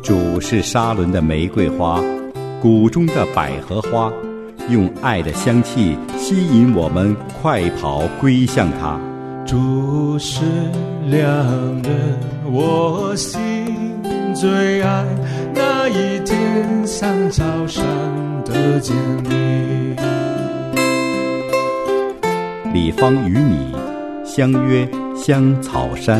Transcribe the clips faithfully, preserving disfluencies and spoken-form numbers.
主是沙伦的玫瑰花，谷中的百合花，用爱的香气吸引我们快跑归向他。 主是良人，我心最爱，那一天像早上的见你。 李芳与你相约香草山。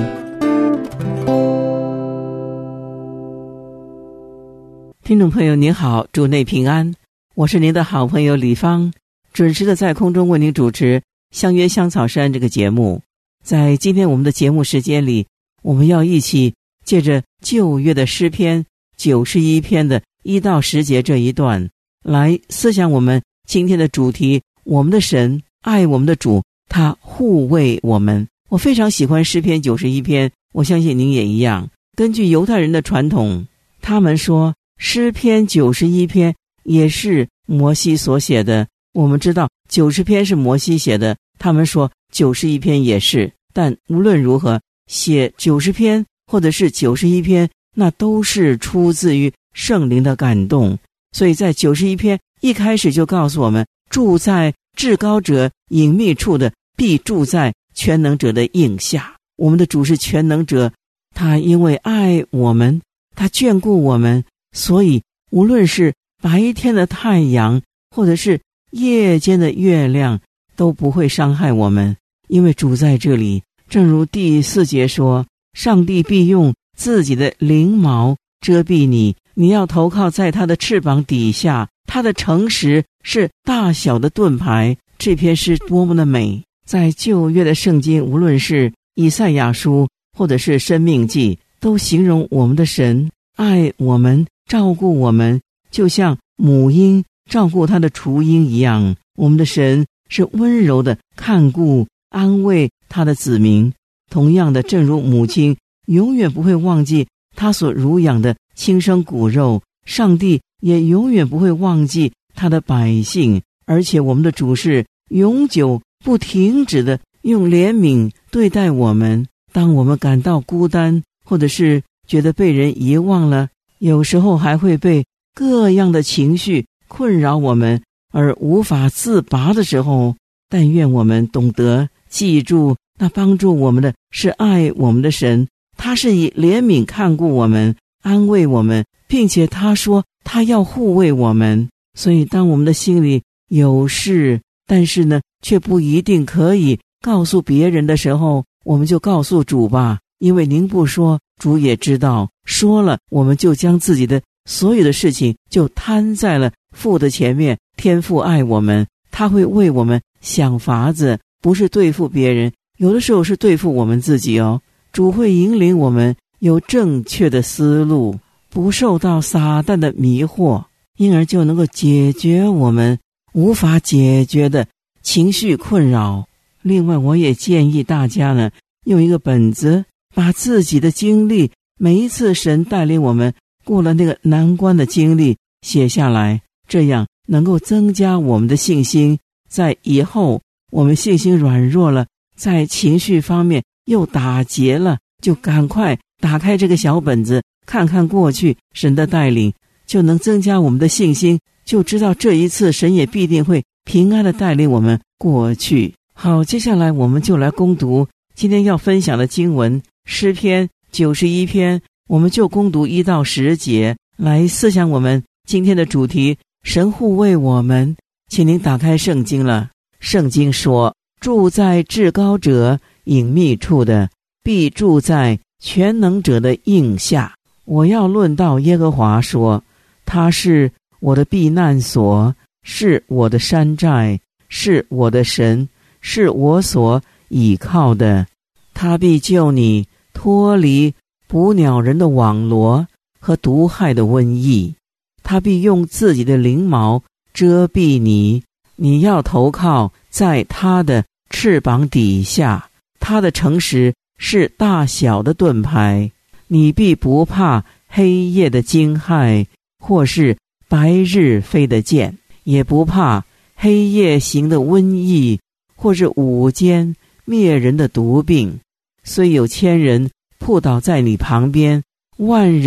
听众朋友您好，主内平安，我是您的好朋友李芳，准时的在空中为您主持相约香草山这个节目。在今天我们的节目时间里，我们要一起借着旧约的诗篇九十一篇的一到十节这一段来思想我们今天的主题，我们的神爱我们的主，他护卫我们。我非常喜欢诗篇九十一篇，我相信您也一样。根据犹太人的传统，他们说诗篇九十一篇也是摩西所写的。我们知道九十篇是摩西写的，他们说九十一篇也是。但无论如何，写九十篇或者是九十一篇，那都是出自于圣灵的感动。所以在九十一篇一开始就告诉我们，住在至高者隐秘处的，必住在全能者的荫下。我们的主是全能者，他因为爱我们，他眷顾我们，所以无论是白天的太阳或者是夜间的月亮都不会伤害我们，因为主在这里。正如第四节说，上帝必用自己的翎毛遮蔽你，你要投靠在他的翅膀底下，他的诚实是大小的盾牌。这篇诗多么的美！在旧约的圣经，无论是以赛亚书或者是申命记，都形容我们的神爱我们，照顾我们，就像母鹰照顾他的雏鹰一样。我们的神是温柔的看顾安慰他的子民。同样的，正如母亲永远不会忘记他所乳养的亲生骨肉，上帝也永远不会忘记他的百姓。而且我们的主是永久不停止的用怜悯对待我们。当我们感到孤单，或者是觉得被人遗忘了，有时候还会被各样的情绪困扰我们而无法自拔的时候，但愿我们懂得记住，那帮助我们的是爱我们的神，他是以怜悯看顾我们，安慰我们，并且他说他要护卫我们。所以当我们的心里有事，但是呢却不一定可以告诉别人的时候，我们就告诉主吧，因为您不说，主也知道，说了我们就将自己的所有的事情就摊在了父的前面。天父爱我们，他会为我们想法子，不是对付别人，有的时候是对付我们自己哦。主会引领我们有正确的思路，不受到撒旦的迷惑，因而就能够解决我们无法解决的情绪困扰。另外我也建议大家呢，用一个本子把自己的经历，每一次神带领我们过了那个难关的经历写下来，这样能够增加我们的信心。在以后我们信心软弱了，在情绪方面又打结了，就赶快打开这个小本子，看看过去神的带领，就能增加我们的信心，就知道这一次神也必定会平安的带领我们过去。好，接下来我们就来攻读今天要分享的经文，诗篇九十一篇，我们就攻读一到十节，来思想我们今天的主题，神护卫我们。请您打开圣经了。圣经说，住在至高者隐秘处的，必住在全能者的荫下。我要论到耶和华说，他是我的避难所，是我的山寨，是我的神，是我所倚靠的。他必救你脱离捕鸟人的网罗和毒害的瘟疫，他必用自己的翎毛遮蔽你，你要投靠在他的翅膀底下，他的诚实是大小的盾牌，你必不怕黑夜的惊骇，或是白日飞的箭，也不怕黑夜行的瘟疫，或是午间灭人的毒病。虽有千人扑倒在你旁边，万人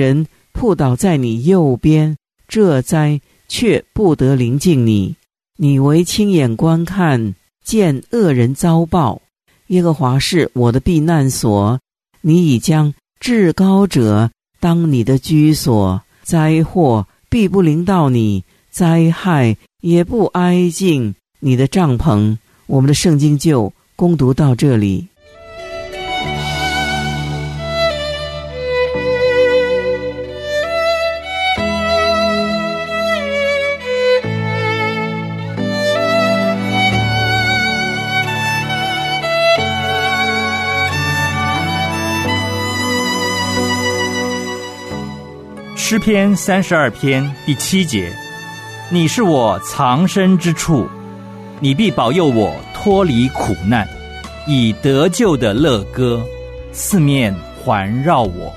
扑倒在你右边，这灾却不得临近你。你为亲眼观看，见恶人遭报。耶和华是我的避难所，你已将至高者当你的居所，灾祸必不临到你，灾害也不挨近你的帐篷。我们的圣经就攻读到这里。 诗篇三十二篇第七节，你是我藏身之处，你必保佑我脱离苦难，以得救的乐歌四面环绕我。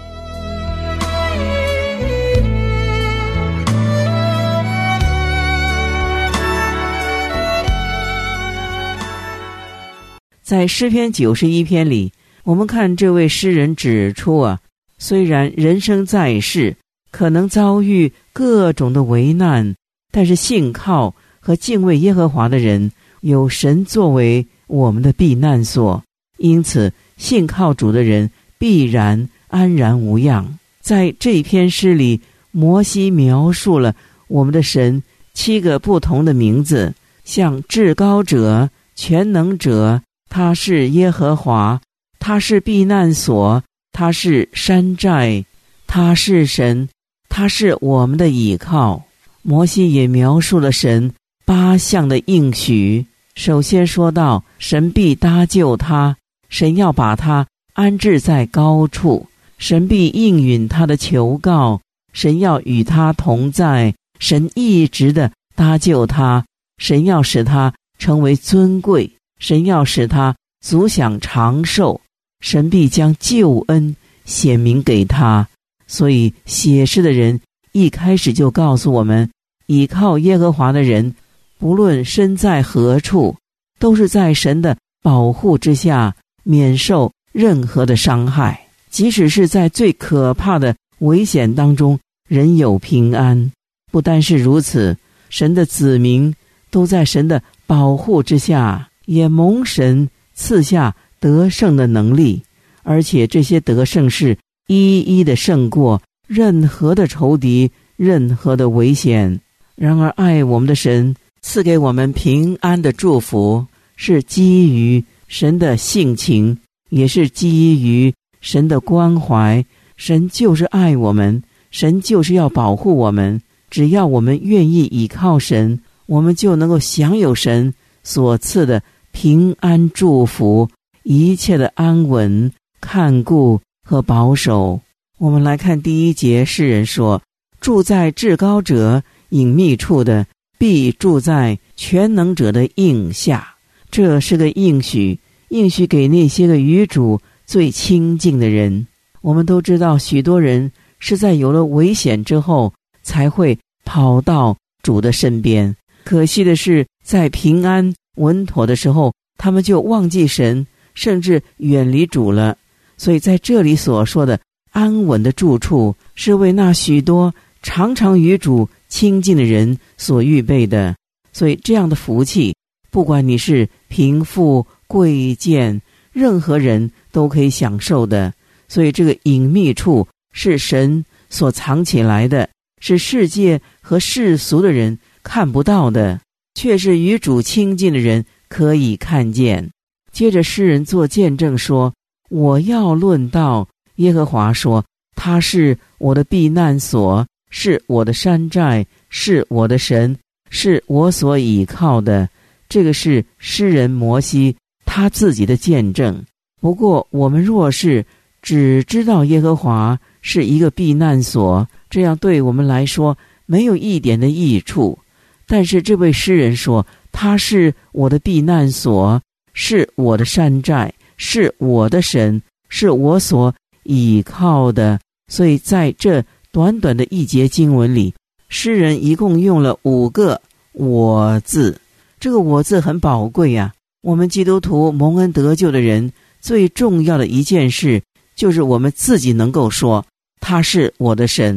在诗篇九十一篇里，我们看这位诗人指出啊，虽然人生在世可能遭遇各种的危难，但是信靠和敬畏耶和华的人，有神作为我们的避难所，因此信靠主的人必然安然无恙。在这一篇诗里，摩西描述了我们的神七个不同的名字，像至高者、全能者，他是耶和华，他是避难所，他是山寨，他是神，他是我们的倚靠。摩西也描述了神八项的应许。首先说到神必搭救他，神要把他安置在高处，神必应允他的求告，神要与他同在，神一直的搭救他，神要使他成为尊贵，神要使他足享长寿，神必将救恩显明给他。所以写诗的人一开始就告诉我们，倚靠耶和华的人，不论身在何处，都是在神的保护之下，免受任何的伤害。即使是在最可怕的危险当中，仍有平安。不单是如此，神的子民都在神的保护之下，也蒙神赐下得胜的能力，而且这些得胜是一一的胜过任何的仇敌，任何的危险。然而爱我们的神赐给我们平安的祝福，是基于神的性情，也是基于神的关怀。神就是爱我们，神就是要保护我们。只要我们愿意倚靠神，我们就能够享有神所赐的平安祝福，一切的安稳、看顾和保守。我们来看第一节，诗人说，住在至高者隐秘处的，必住在全能者的荫下。这是个应许，应许给那些个与主最亲近的人。我们都知道，许多人是在有了危险之后才会跑到主的身边，可惜的是，在平安稳妥的时候，他们就忘记神，甚至远离主了。所以在这里所说的安稳的住处，是为那许多常常与主亲近的人所预备的。所以这样的福气，不管你是贫富贵贱，任何人都可以享受的。所以这个隐秘处是神所藏起来的，是世界和世俗的人看不到的，却是与主亲近的人可以看见。接着诗人做见证说，我要论到耶和华说，他是我的避难所，是我的山寨，是我的神，是我所倚靠的。这个是诗人摩西他自己的见证。不过我们若是只知道耶和华是一个避难所，这样对我们来说没有一点的益处。但是这位诗人说，他是我的避难所，是我的山寨，是我的神，是我所倚靠的。所以在这短短的一节经文里，诗人一共用了五个我字。这个我字很宝贵啊，我们基督徒蒙恩得救的人，最重要的一件事就是我们自己能够说他是我的神，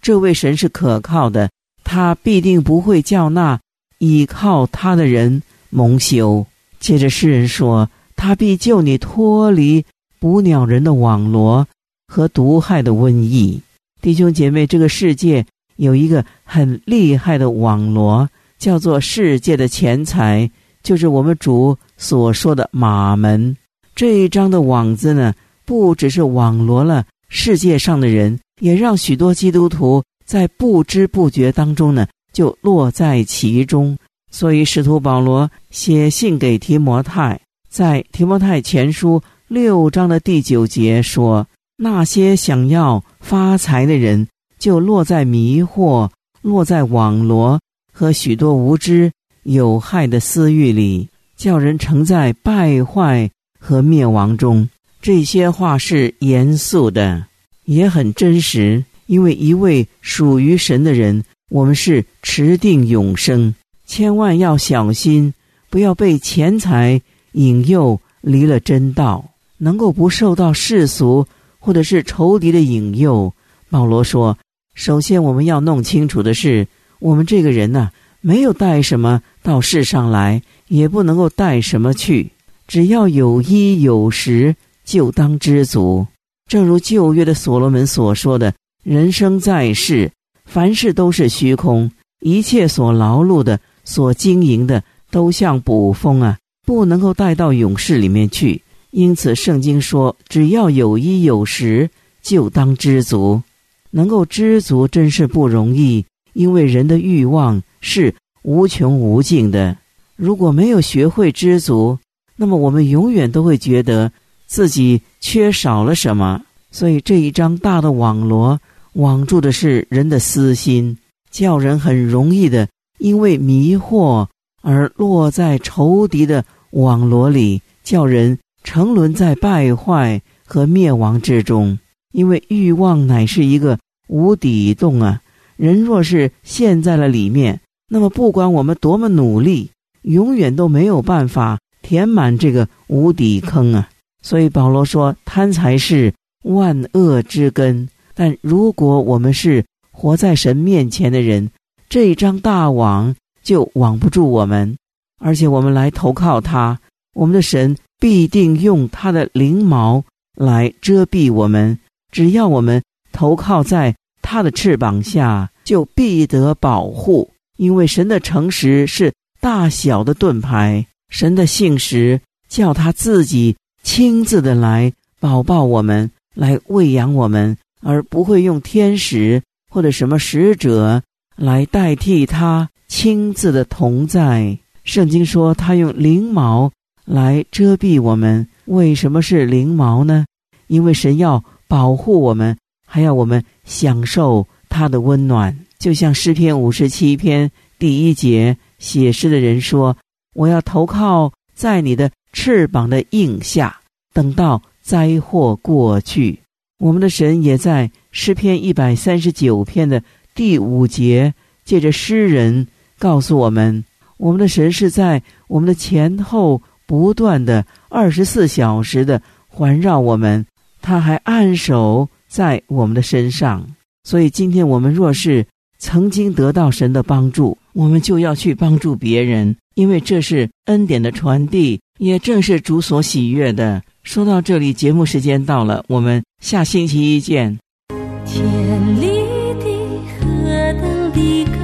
这位神是可靠的，他必定不会叫那倚靠他的人蒙羞。接着诗人说，他必救你脱离捕鸟人的网罗和毒害的瘟疫。弟兄姐妹，这个世界有一个很厉害的网罗，叫做世界的钱财，就是我们主所说的马门。这一张的网子呢，不只是网罗了世界上的人，也让许多基督徒在不知不觉当中呢，就落在其中。所以使徒保罗写信给提摩太，在提摩太前书六章的第九节说，那些想要发财的人就落在迷惑，落在网罗和许多无知有害的私欲里，叫人沉在败坏和灭亡中。这些话是严肃的，也很真实，因为一位属于神的人，我们是持定永生。千万要小心，不要被钱财引诱离了真道，能够不受到世俗或者是仇敌的引诱。保罗说，首先我们要弄清楚的是，我们这个人呢、啊，没有带什么到世上来，也不能够带什么去，只要有衣有食，就当知足。正如旧约的所罗门所说的，人生在世，凡事都是虚空，一切所劳碌的，所经营的，都像捕风啊，不能够带到永世里面去。因此圣经说，只要有衣有食，就当知足。能够知足真是不容易，因为人的欲望是无穷无尽的。如果没有学会知足，那么我们永远都会觉得自己缺少了什么。所以这一张大的网罗网住的是人的私心，叫人很容易的因为迷惑而落在仇敌的网罗里，叫人沉沦在败坏和灭亡之中。因为欲望乃是一个无底洞啊，人若是陷在了里面，那么不管我们多么努力，永远都没有办法填满这个无底坑啊。所以保罗说，贪财是万恶之根。但如果我们是活在神面前的人，这一张大网就网不住我们，而且我们来投靠他，我们的神必定用他的翎毛来遮蔽我们。只要我们投靠在他的翅膀下，就必得保护。因为神的诚实是大小的盾牌，神的信实叫他自己亲自的来保抱我们，来喂养我们，而不会用天使或者什么使者来代替他亲自的同在。圣经说他用翎毛来遮蔽我们。为什么是翎毛呢？因为神要保护我们，还要我们享受他的温暖。就像诗篇五十七篇第一节写诗的人说，我要投靠在你的翅膀的荫下，等到灾祸过去。我们的神也在诗篇一百三十九篇的第五节，借着诗人告诉我们，我们的神是在我们的前后不断的二十四小时的环绕我们，他还按手在我们的身上。所以今天我们若是曾经得到神的帮助，我们就要去帮助别人，因为这是恩典的传递，也正是主所喜悦的。说到这里，节目时间到了，我们下星期一见。 天里的何等的